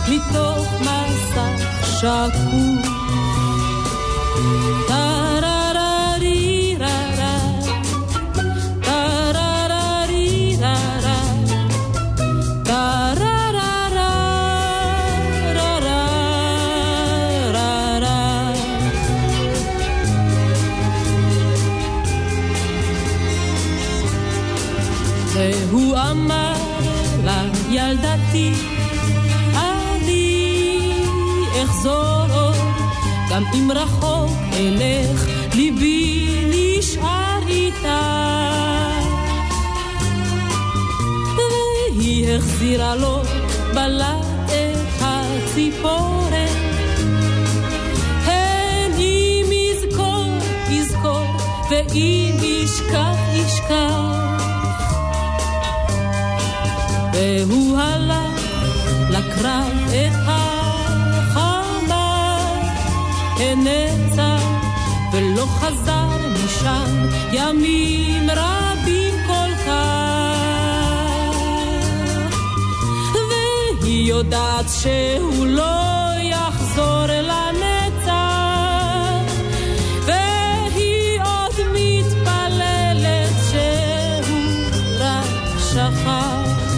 מתוך מסך שקוף. והוא אמר לה, ילדתי, אני אחזור עוד, גם אם רחוק אלך, ליבי נשאר איתה. והיא החזירה לו בלט את הציפורן, הן אם יזכור, יזכור, ואם ישכח, ישכח. והוא הלך לקרב את החמה, הנצח ולא חזר משם ימים רבים כל כך. והיא יודעת שהוא לא יחזור לנצח, והיא עוד מתפללת שהוא רק שכח.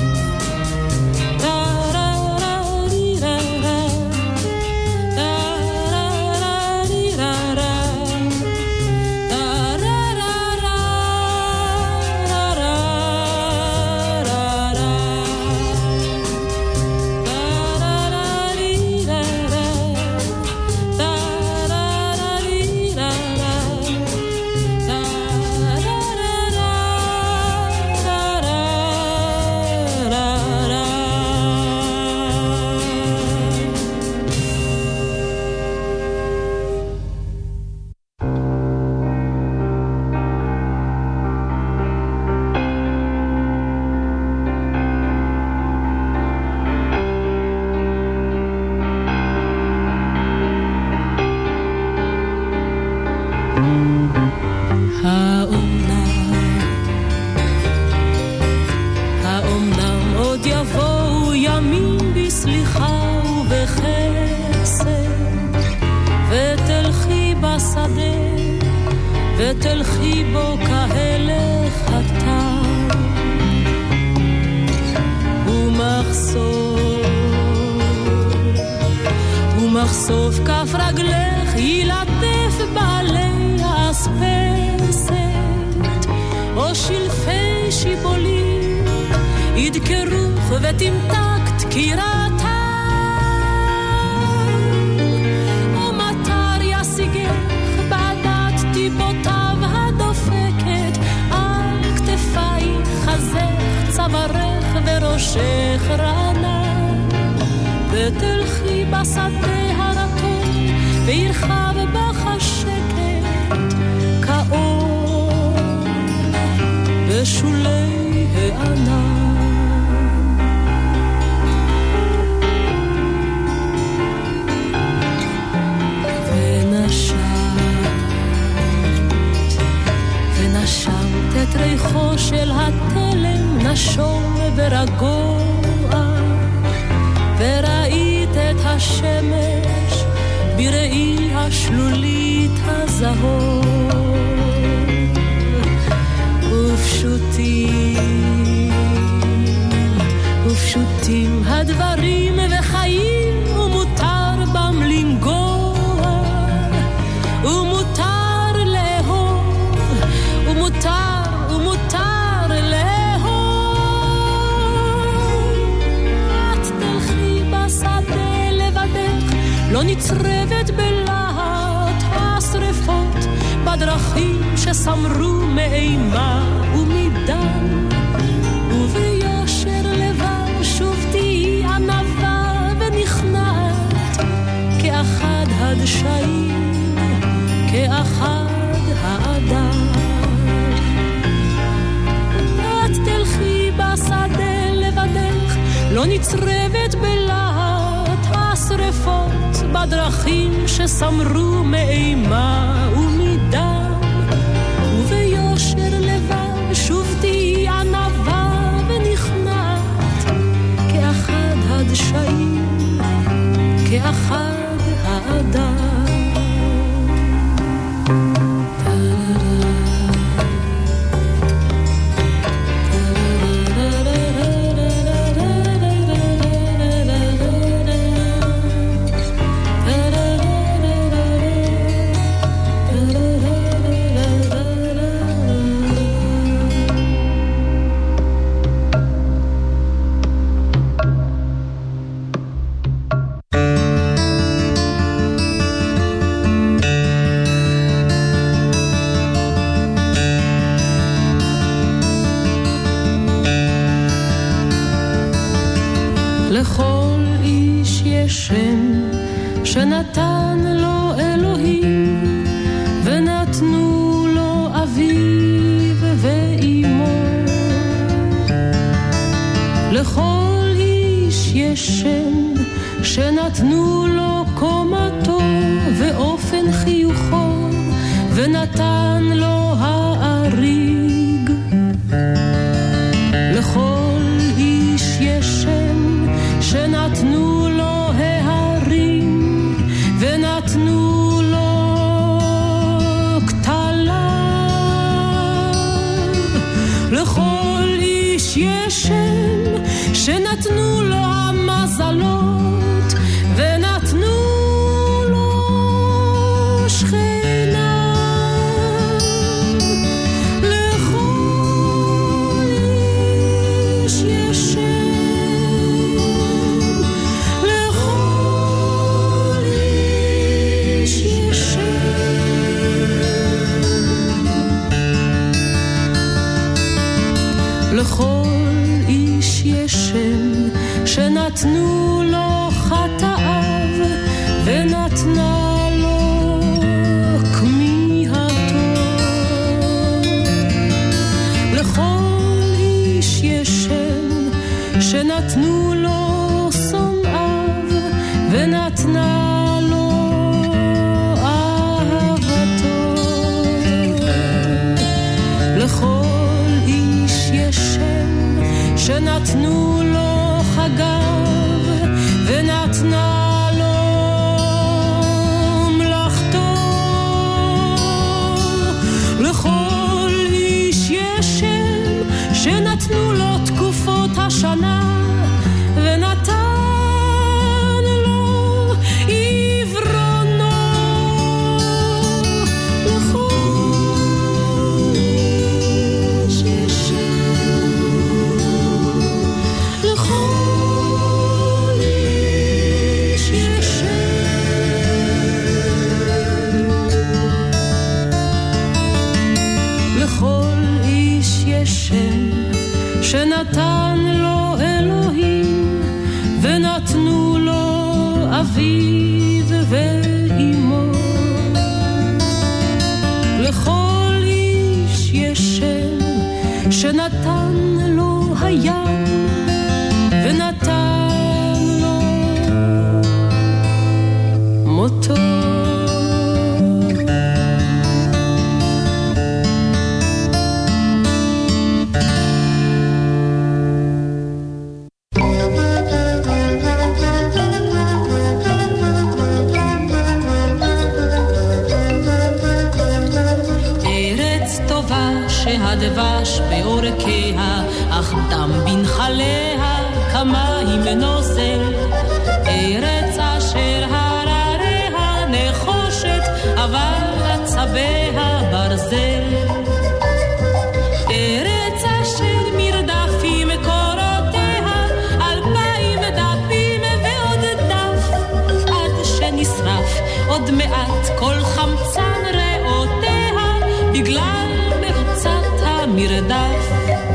ותלכי בו כהלך הטל ומחשוף כף רגלך ילטף בעלי האספסת או שלפי שיבולים ידקרוך ותמתק תקירתה או מטר ישיגך בעדת טיפותיו הדופקת על כתפייך חזך צווארך וראשך רענן ותלכי בשדה הרטוב וירחב בך השקט כאור בשולי הענן ונשמת את ריחו של התלם נשום ורגוע וראית את השמש בראי השלולית הזהוב ופשוטים הדברים וחיים ומותר בם לנגוע ומותר לאהוב ומותר לאהוב את תלכי בשדה לבדך לא נצרבת בלהט השרפות בדרכים שסמרו מאימה ומדם וביושר לבד שוב תהי ענווה ונכנעת כאחד הדשאים כאחד האדם את תלכי בשדה לבדך לא נצרבת בלהט השרפות בדרכים שסמרו מאימה ומדם וביושר לבד שוב תהי ענווה ונכנעת כאחד הדשאים שם שנתן לו אלוהים, ונתנו לו אביו ואימו. לכל איש יש שם שנתנו לו קומתו ואופן חיוכו, ונתן לו האריג. לכל איש יש שם שנתנו לו ההרים, ונתנו לו כתליו. לכל איש יש שם שנתנו לו המזלות, ונתנו לו שכנה. לכל איש יש שם, לכל איש יש שם. לכל איש יש שם שנתנו לו חטאיו, ונתנה לו כמיהתו. לכל איש יש שם שנתנו לו שונאיו, ונתנה לו אהבתו. לכל איש יש שם שנתנו לו חגיו, ונתנה לו מלאכתו. לכל איש יש שם שנתנו לו תקופות השנה, ונתן לו עברונו. לכל איש יש שם, לכל איש יש שם. לכל איש יש שם שנתן לו אלוהים, ונתנו לו אביו ואימו. לכל איש יש שם שנתן לו הים, ונתן לו מותו. שהדבש באורקיה, אך דם בנחליה כמים נוזל. ארץ אשר הרריה נחושת, אבל עצביה ברזל. ארץ אשר מרדפים קורותיה, 2000 דפים ועוד דף, עד שנשרף עוד מעט כל חמצן ריאותיה, בגלל מרוצת המרדף.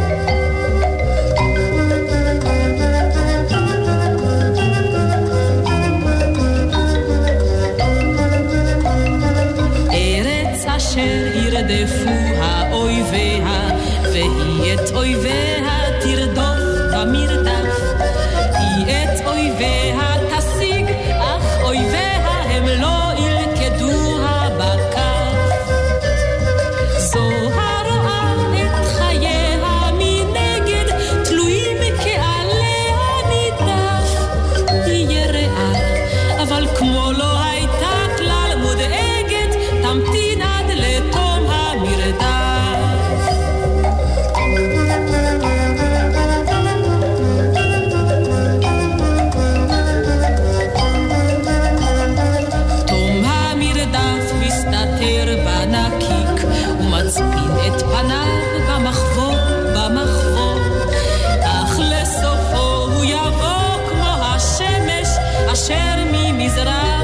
ארץ אשר ירדפו האויביה, והיא את אויביה תרדוף במרדף. היא את אויביה תשיג, אך אויביה הם לא ילכדוה בכף. זו הרואה את חייה מנגד, תלויים כעליה נידף. היא יראה, אבל כמו לא הייתה כלל מודאגת, תמתין עד לתום המרדף. תום המרדף מסתתר בנקיק, ומצפין את פניו במחבור, במחבור. אך לסופו הוא יבוא כמו השמש אשר ממזרח.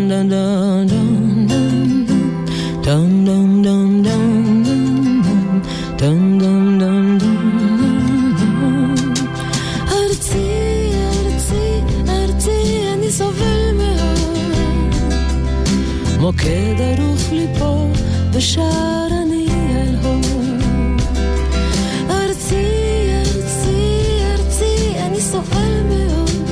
מוקד ארוך לי פה ושר אני אל הוד. ארצי, ארצי, ארצי, אני סובל מאוד.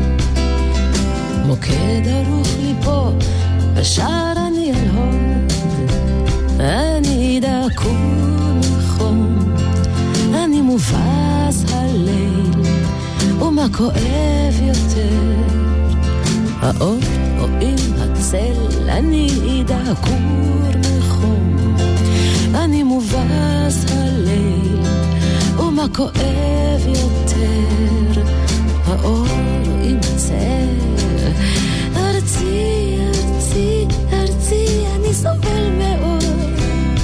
מוקד ארוך לי פה ושר אני אל הוד. אני דקור מחום, אני מובס הליל, ומה כואב יותר, האור או עם הצל. אני דקור מחום, אני מובס הליל, ומה כואב יותר, האור או עם הצל. ארצי, ארצי, ארצי, אני סובל מאוד.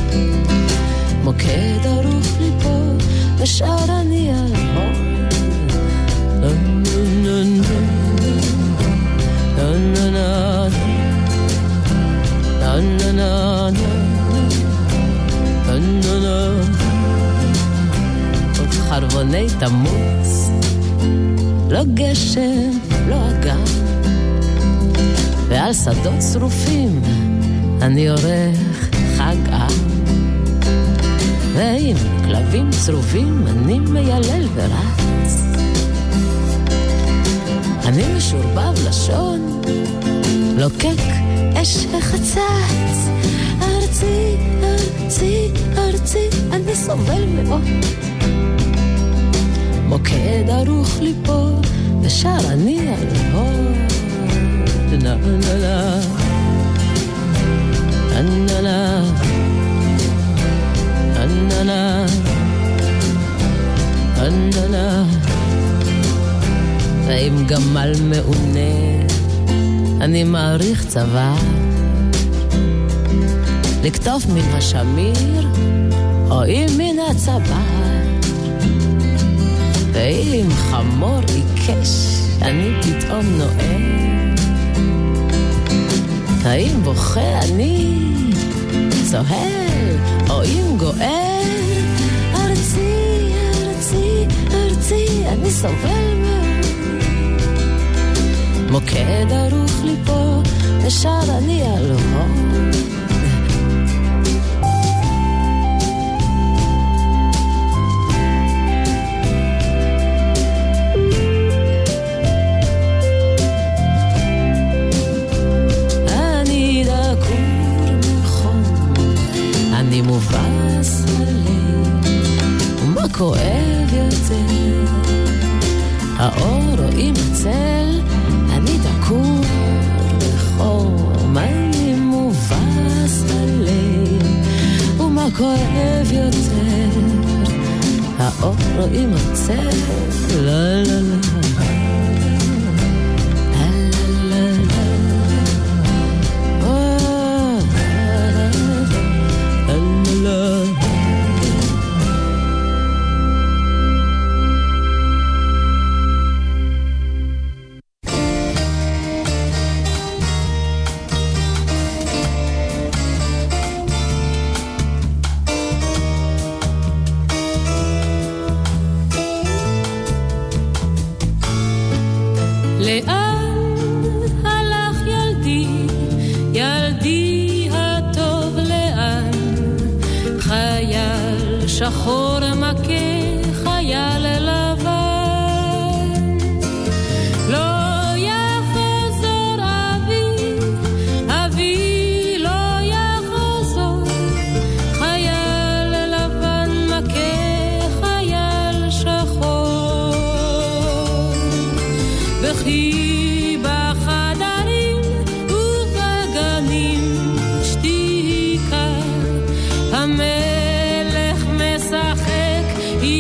מוקד ארוך לי פה ושר אני על הוד. עוד חרבוני תמוץ, לא גשם, לא אגם, ועל שדות שרופים אני עורך חג עם, ועם כלבים צרובים אני מיילל ורץ. אני משורבב לשון, לוקק אש החצץ. ארצי, ארצי, ארצי, אני סובל מאוד. מוקד ארוך לי פה ושר אני על הוד. נה נה נה נה נה נה נה נה נה. ועם גמל מעונה אני מעריך צבא, לקטוף מן השמיר או אם מן הצבא. ועם חמור עיקש אני פתאום נועם, האם בוכה אני צוהל או אם גואל. ארצי, ארצי, ארצי, אני סובל מאוד. מוקד ארוך לי פה ושר אני על הוד. אני דקור מחום, אני מובס הליל, ומה כואב יותר, האור או עם הצל. אני דקור בחום, אני מובס הליל, ומה כואב יותר, האור או עם הצל. לה לה לה שחור מכה חייל לבן, לא יחזור אבי, אבי לא יחזור. חייל לבן מכה חייל שחור, בכי בחדרים ובגנים שתיקה. המלך משחק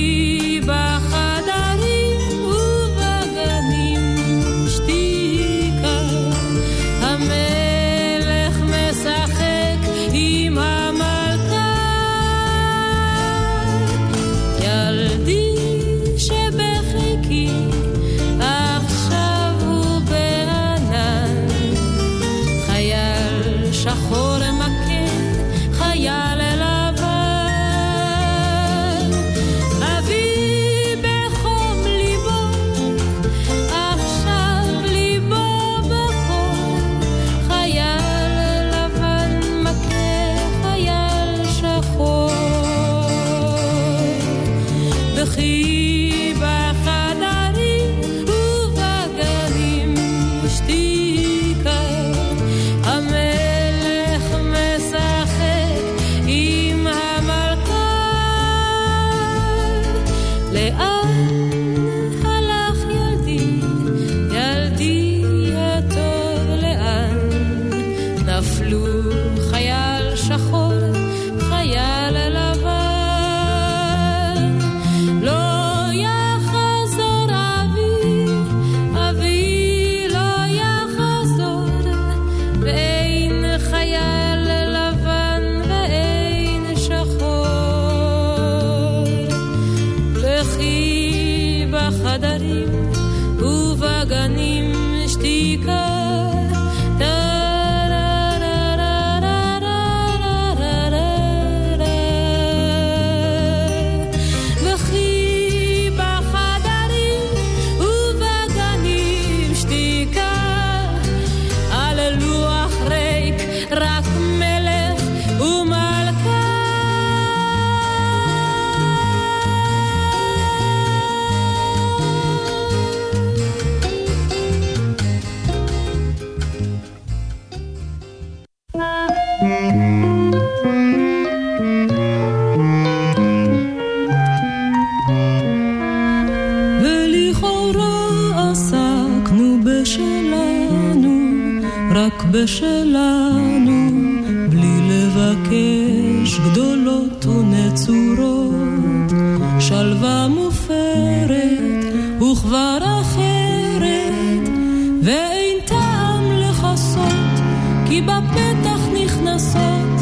בשלנו, בלי לבקש גדולות ונצורות, שלווה מופרת וכבר אחרת, ואין טעם לחסות, כי בפתח נכנסות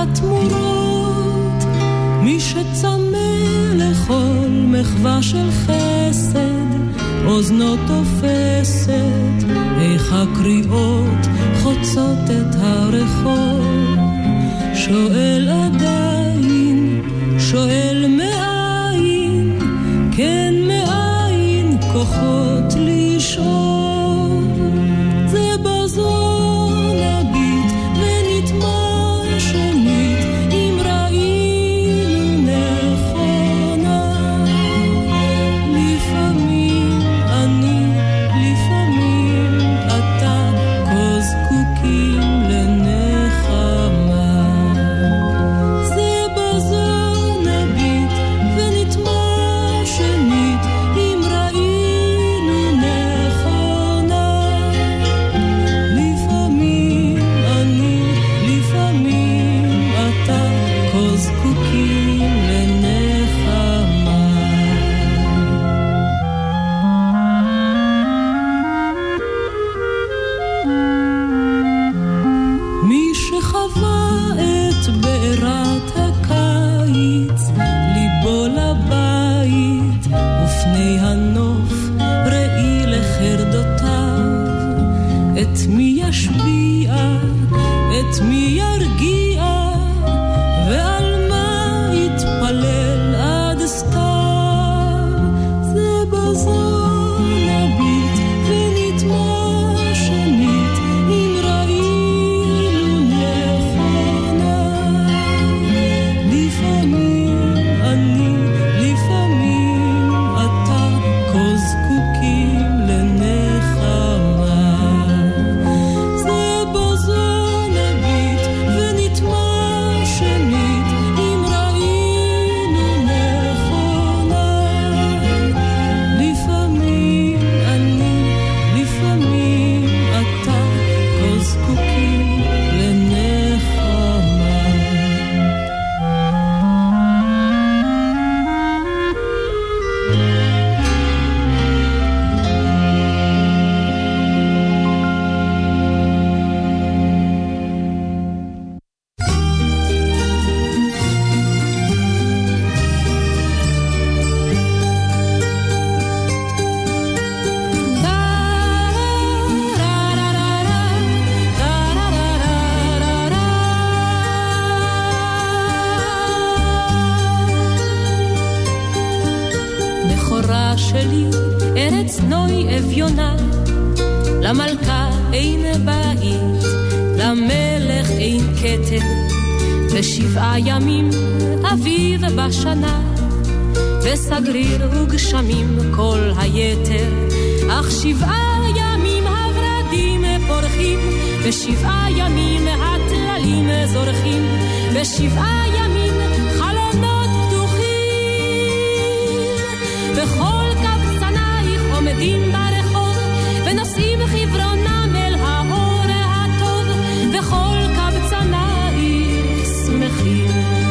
התמורות. מי שצמא לכל מחווה של חסד, אוזנו תופסת, איך הקריאות חוצות את הרחוב. שואל עדיין, שואל מאין, כן מאין כוחות לשאול. זה בזו נביט ונטמע שנית, אם ראינו נכונה. לפעמים אני, לפעמים אתה, כה זקוקים לנחמה. זה בזו נביט ונטמע שנית, אם ראינו נכונה. לפעמים אני, לפעמים אתה, כה זקוקים לנחמה. מי שחווה את בערת הקיץ, ליבו לבית, ופני הנוף ראי לחרדותיו. את מי ישביע, את מי ירגיע, ועל מה יתפלל עד סתיו. זה בזו נביט ונטמע שנית, אם ראינו נכונה. לפעמים אני, לפעמים אתה, כה זקוקים לנחמה. זה בזו נביט ונטמע שנית, אם ראינו נכונה. לפעמים מכורה שלי, ארץ נוי אביונה, למלכה אין בית, למלך אין כתר, ו7 ימים אביב בשנה, וסגריר וגשמים כל היתר, אך 7 ימים הורדים פורחים, ו7 ימים הטללים זורחים, ו7 ימים חלונות פתוחים, וכל קבצנייך עומדים ברחוב, ונושאים חברונם אל האור הטוב, וכל קבצנייך שמחים.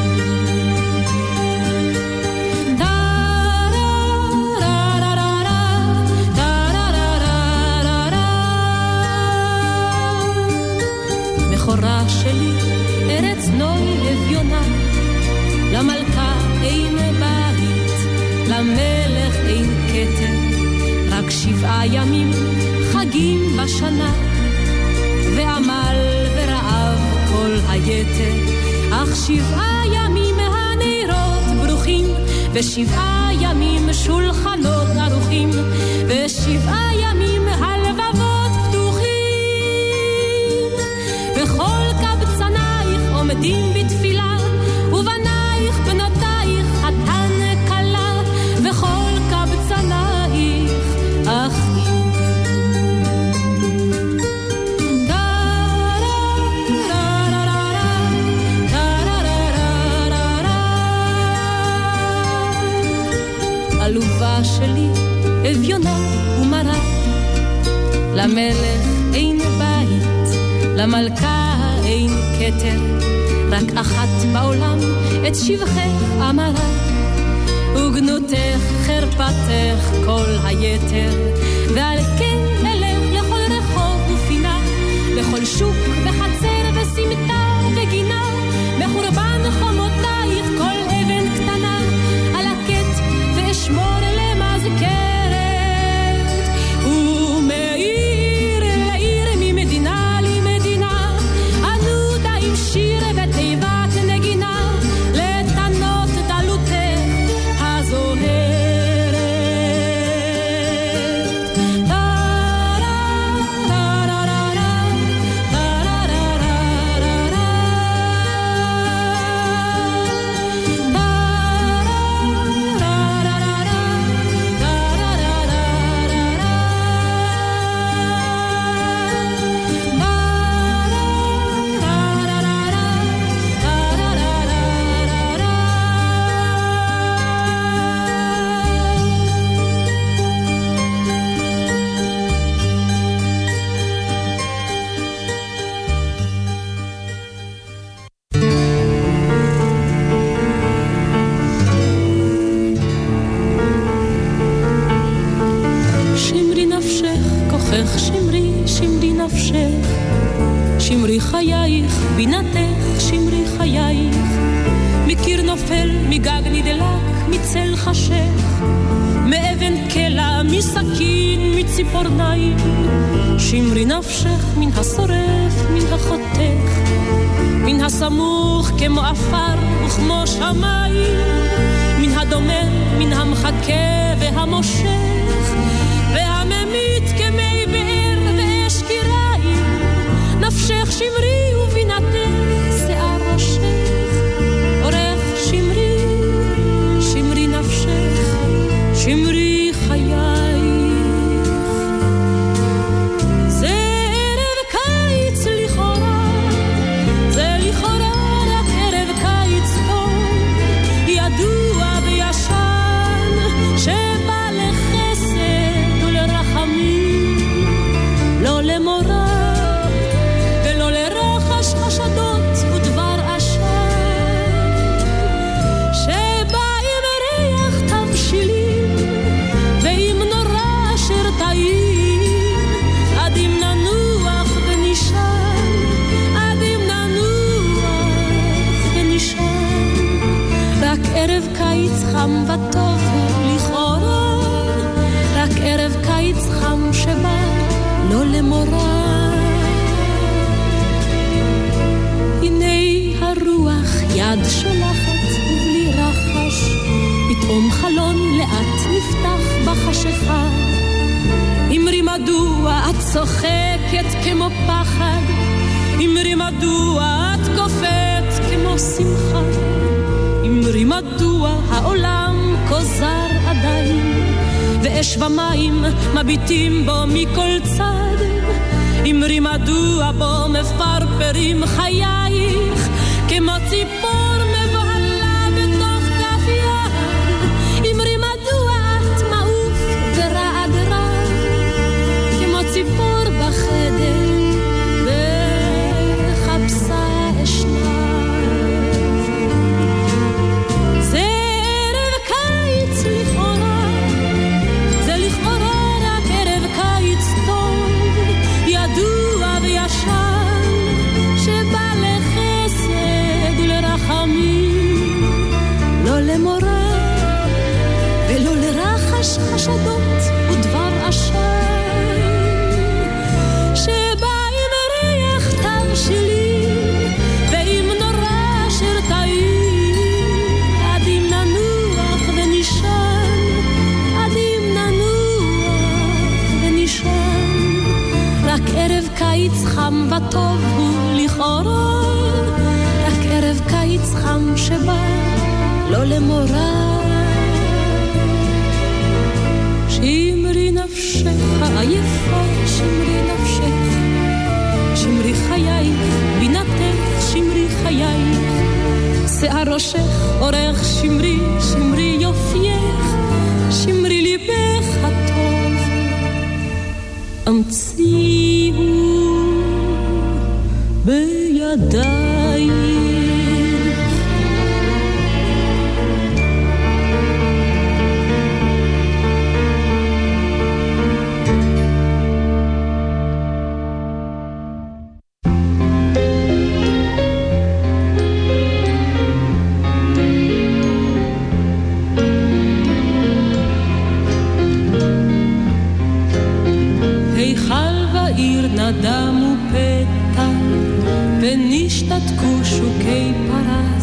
מכורה שלי, ארץ נוי אביונה, למלכה אין בית, למלך אין כתר, רק 7 ימים חגים בשנה, ועמל ורעב כל היתר, אך 7 ימים הנרות ברוכים, ו7 ימים שולחנות ערוכים, ו7 ימים הלבבות פתוחים, וכל קבצנייך עומדים בתפילה, ובנייך בנותייך חתן כלה, וכל קבצנייך אחים. עלובה שלי אביונה ומרה, למלך אין בית, למלכה אין כתר, רק אחת בעולם את שבחך אמרה, וגנותך חרפתך כל היתר, ועל כן אלך לכל רחוב ופינה, לכל שוק וחצר וסמטה וגינה, מחורבן חומותייך כל אבן קטנה, על הקט ואשמור למזכרת, ומעיר לעיר ממדינה למדינה, ענודה עם שיר ותיבת נגינה, לתנות דלותך הזוהרת. שמרי חייך, בינתך, שמרי חייך, מקיר נופל, מגג נדלק, מצל חשך, מאבן קלה, מסכין, מציפורניים, שמרי נפשך, מן השורף, מן החותך, מן הסמוך כמו אפר וכמו שמיים, מן הדומם, מן המחכה והמושך, והממית כמי באר ואש קיריים, נפשך שמרי ובינתך שיער ראשך, עורך שמרי, שמרי נפשך, שמרי חייך. זה ערב קיץ לכאורה, זה לכאורה רק ערב קיץ טוב, ידוע וישן שבא לחסד ולרחמים, לא למורה חשדות ודבר אשר, שבא עם ריח תבשילים ועם נורא אשר טעים, עד אם ננוח ונשן, עד אם ננוח ונשן. רק ערב קיץ חם וטוב הוא לכאורה, רק ערב קיץ חם שבא לא למורה. הרוח יד שולחת ובלי רחש, פתאום חלון לאט נפתח בחשיכה. אמרי מדוע את צוחקת כמו פחד, אמרי מדוע את קופאת כמו שמחה, אמרי מדוע העולם כוזר עדיין ואש ומים מביטים בו מכל צד, אמרי מדוע בו מפרפרים חייך כמו ציפור מבהלה בתוך כף יד, אמרי מדוע את מעוף ורעד רע כמו ציפור בחדר וחפשה אשנב. זה ערב קיץ לכאורה, זה לכאורה רק ערב קיץ טוב ידוע וישן שבא לחסד ולרחמים, לא למורא ולא לרחש חשדות ודבר עשן, שבא עם ריח תבשילים ועם נורא שרתאים, עד אם ננוח ונשן, עד אם ננוח ונשן. רק ערב קיץ חם וטוב הוא לכאורה, רק ערב קיץ חם שבא לא למורא. שמרי נפשך עייפה, שמרי נפשך, שמרי חייך, בינתך שמרי חייך, שיער ראשך אורך שמרי, שמרי יופייך, שמרי ליבך הטוב, המציאו בידייך. נדמו פתע ונשתתקו שוקי פרה,